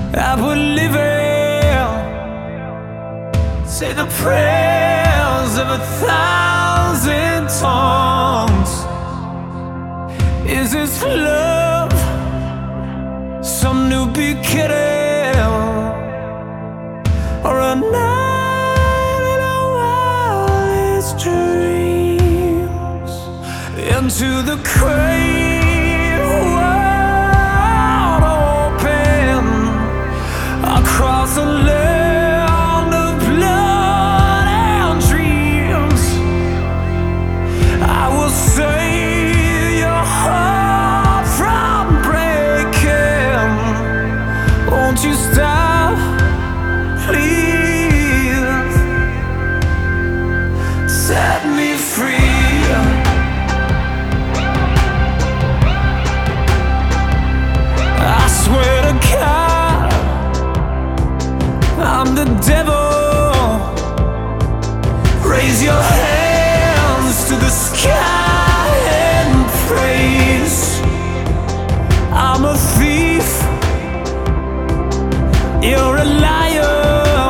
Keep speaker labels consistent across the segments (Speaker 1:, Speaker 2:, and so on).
Speaker 1: I would live in, say the prayers of 1,000 tongues. Is this love some new beginning, or a night in our wildest dreams? Into the great wide open, across the land of blood and dreams, I will save your heart from breaking. Won't you stop, please? Set me free. I swear to God, I'm the devil. Raise your hands to the sky and praise. I'm a thief, you're a liar,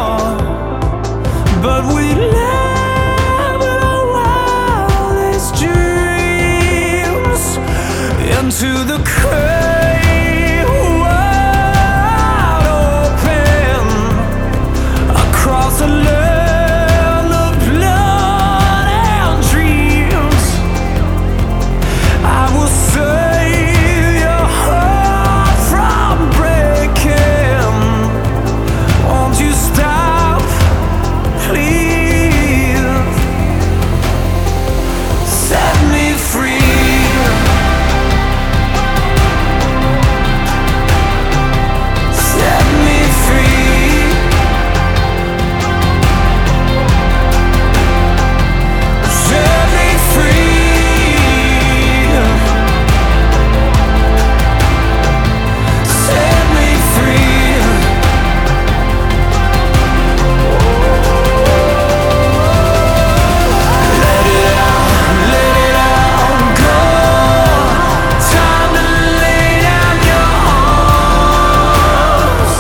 Speaker 1: but we live in our wildest dreams. Into the great wide open, across the land of blood and dreams, I will save your heart from breaking. Won't you stop, please? Set me free. Set me free. Set me free. Set me free. Let it all go. Time to lay down your arms.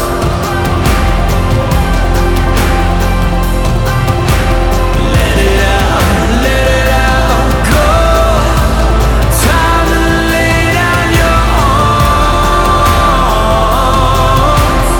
Speaker 1: Let it all go. Time to lay down your arms.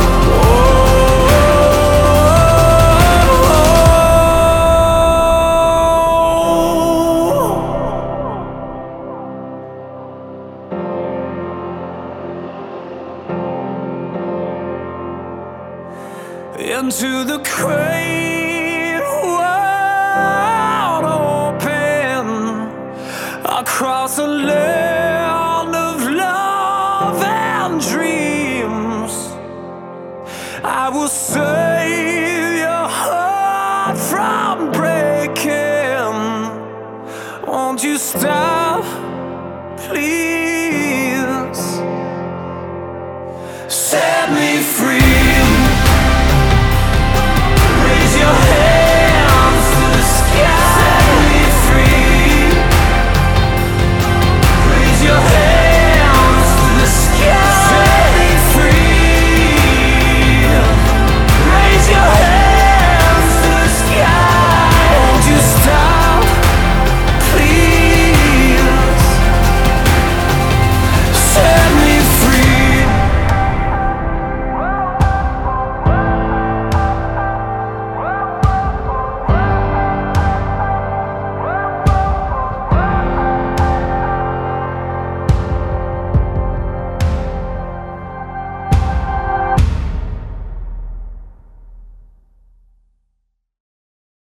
Speaker 1: Into the great wide open, across the land of love and dreams, I will save your heart from breaking. Won't you stop?